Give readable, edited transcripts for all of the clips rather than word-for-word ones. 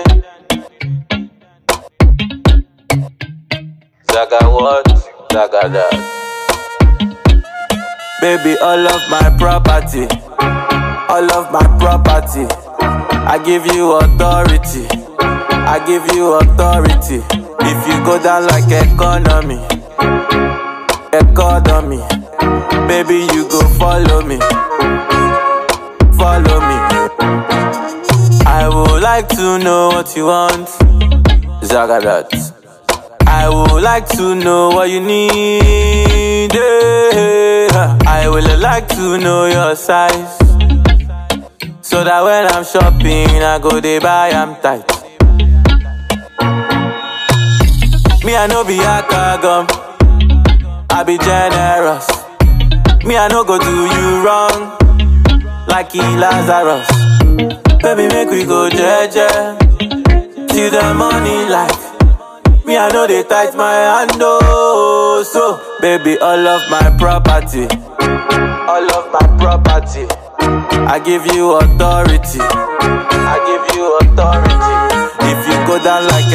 Zaga what? Zaga that. Baby, all of my property, all of my property. I give you authority, I give you authority. If you go down like economy, baby, you go follow me, follow me. I would like to know what you want, Zaga that. I would like to know what you need, yeah. I would like to know your size, so that when I'm shopping, I go dey buy am tight. Me, I no be akagum, I be generous. Me, I no go do you wrong, like Lazarus. Baby, make we go jeje, till the morning light. Me, I know they tight my hand, oh. So, baby, all of my property, all of my property. I give you authority, I give you authority. If you go down like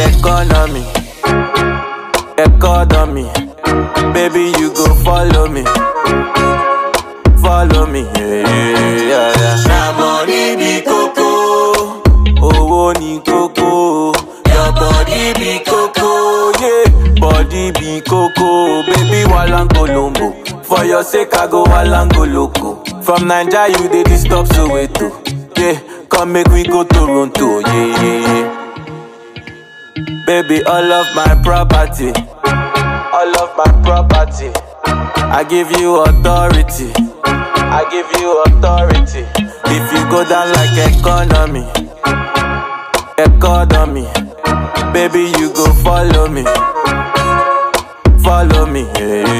economy, baby, you go follow me, follow me, yeah. Na money be coco, oh, ni coco. Your body be coco, yeah. Body be coco, baby, walang Colombo. For your sake, I go walango loco. From Nigeria, you dey disturb Soweto, yeah. Come make we go Toronto, yeah. Baby, all of my property, all of my property. I give you authority, I give you authority. If you go down like economy, baby, you go follow me, yeah.